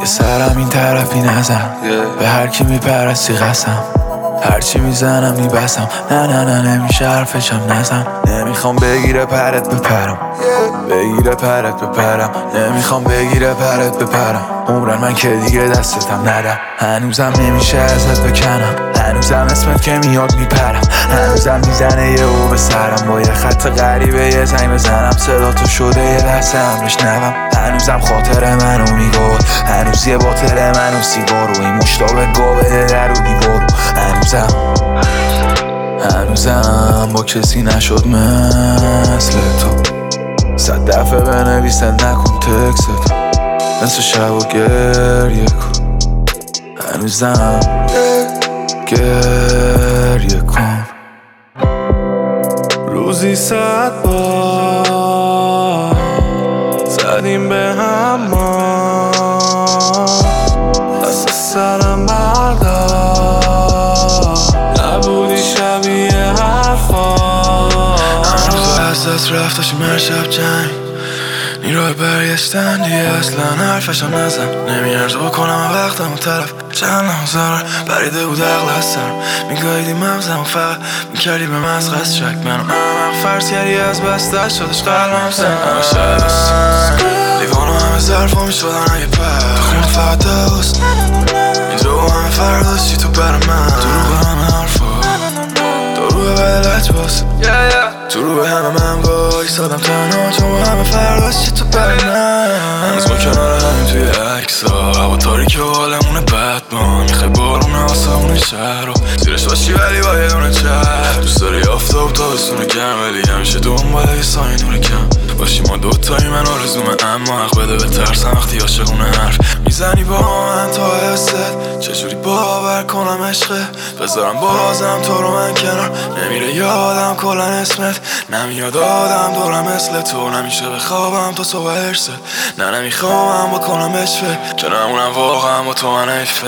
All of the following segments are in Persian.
یه سرم این طرفی نزن به هر کی میپرستی قسم هرچی میزنم میبسم نه نمیشه حرفشم نزن نمیخوام بگیره پرت بپرم بگیره پرت بپرم نمیخوام بگیره پرت بپرم عمرن من که دیگه دستتم ندم هنوزم نمیشه ازت بکنم هنوزم اسمت که میاد میپرم هنوزم میزنه یه او به سرم با یه خط غریبه یه زنگ بزنم صدا تو شده یه لحظه هم بشنوم هنوزم خاطر منو میگفت هنوز یه باطل منو سیگارو این مشتاق گابه در و دیوارو هنوزم با کسی نشد مثل تو 100 دفعه بنویسه نکن تکست نصف شب و گریه کن هنوزم گریه کن روزی 100 بار زدیم به هم ما دست سرم بردار نبودی شبیه حرفا هنوز از دست رفت داشتیم هر شب جنگ نیروی برگشتن دیگه اصلا حرفشم نزن نمیارزه بکنم وقتم و طرف چند لحظه بریده بود عقل از سرم میگاهیدی مغزم و فقط میکردی به مزغز شک منو عمق فرض کردی از بسته شدش قلبم سن همه شاید لیوانو همه ظرفا میشدن اگه پر تو خون فقط دوست اینجا با همه فرداشتی تو بر من تو رو به همه حرفا تو رو به بدلت باست تو رو به همه من وای سادم تنها چون با همه فرداشتی تو بر من هنوز ما کنار همین توی عکسا هوا تاریک و حالمونه بد ما میخوای بارونه آسمون شهر رو زیرش باشی ولی با یه دونه چهر دوست داری آفتاب تابستون گرم ولی همیشه دنبال یه سایه نور کم باشی ما دوتایی من آرزومه اما حق بده به ترسم وقتی عاشقونه حرف میزنی با من تا حست چجوری باور کنم عشقه بذارم بازم تو رو من کنار نمیره یادم کلن اسمت نمیاد آدم دورم مثل تو نمیشه بخوابم تا صبح ارست نه نمیخوام بکنم اشفه که نمونم واقعا با تو من ایفه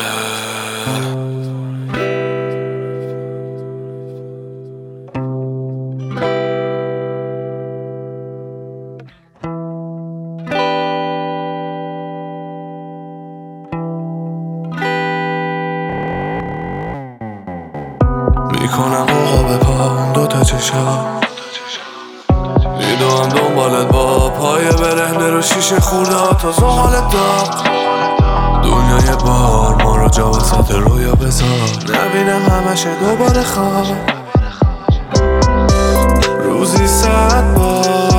میکنم آقا به پام دوتا چشا میدوام دنبالت با پای برهنه رو شیشه خورده ها تا زغالت داغ دنیا یه بار ما رو جا وسط رویا بذار نبینم همشه دوباره خواب روزی 100 بار